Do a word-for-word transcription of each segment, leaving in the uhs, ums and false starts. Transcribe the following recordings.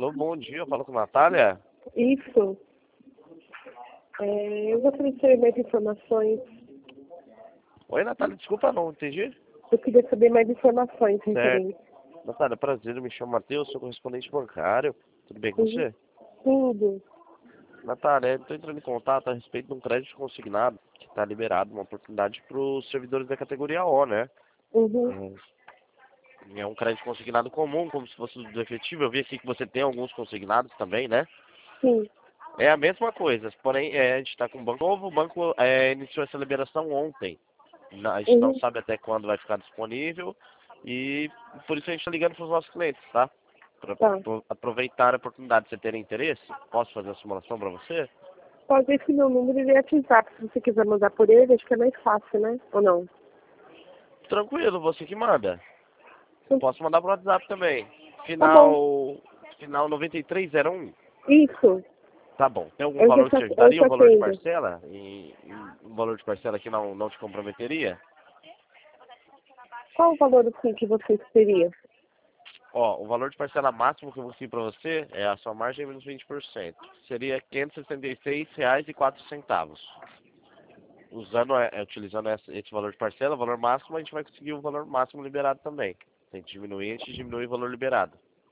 Alô, bom dia, eu falo com a Natália. Isso. É, eu gostaria de saber mais informações. Oi, Natália, desculpa, não entendi. Eu queria saber mais informações Certo. referentes. Natália, prazer, eu me chamo Matheus, sou correspondente bancário. Tudo bem com Uhum. você? Tudo. Natália, estou entrando em contato a respeito de um crédito consignado que está liberado, uma oportunidade para os servidores da categoria O, né? Uhum. É, é um crédito consignado comum, como se fosse do efetivo. Eu vi aqui que você tem alguns consignados também, né? Sim. É a mesma coisa, porém é, a gente está com um banco novo, o banco é, iniciou essa liberação ontem. Na- A gente não Uhum. sabe até quando vai ficar disponível e por isso a gente está ligando para os nossos clientes, tá? Para Tá. aproveitar a oportunidade de você ter interesse. Posso fazer a simulação para você? Pode esse meu número ele é WhatsApp, se você quiser mandar por ele, acho que é mais fácil, né? Ou não? Tranquilo, você que manda. Sim. Posso mandar para o WhatsApp também. Tá bom. Final, final noventa e três zero um. Isso. Tá bom. Tem algum Eu já valor que te, te eu ajudaria? te Um valor de atendo. parcela? E, e um valor de parcela que não, não te comprometeria? Qual o valor assim, que você teria? Ó, o valor de parcela máximo que eu vou conseguir para você é a sua margem menos vinte por cento. Seria quinhentos e sessenta e seis reais e quatro centavos. Usando, é, é, utilizando esse, esse valor de parcela, o valor máximo, a gente vai conseguir o valor máximo liberado também. Se a gente diminuir, a gente diminui o valor liberado.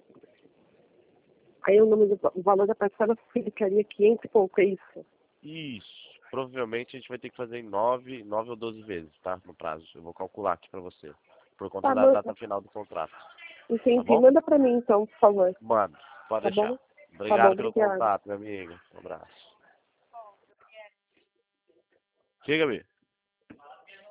Aí o, número do, o valor da parcela ficaria quinhentos e pouco, é isso? Isso. Provavelmente a gente vai ter que fazer em nove, nove ou doze vezes, tá? No prazo. Eu vou calcular aqui para você. Por conta Tá da bom. data final do contrato. Tá Entendi. bom? Manda pra mim então, por favor. Mano, pode Tá bom? deixar. Tá bom, Obrigado pelo obrigada. contato, meu amigo. Um abraço. Diga-me.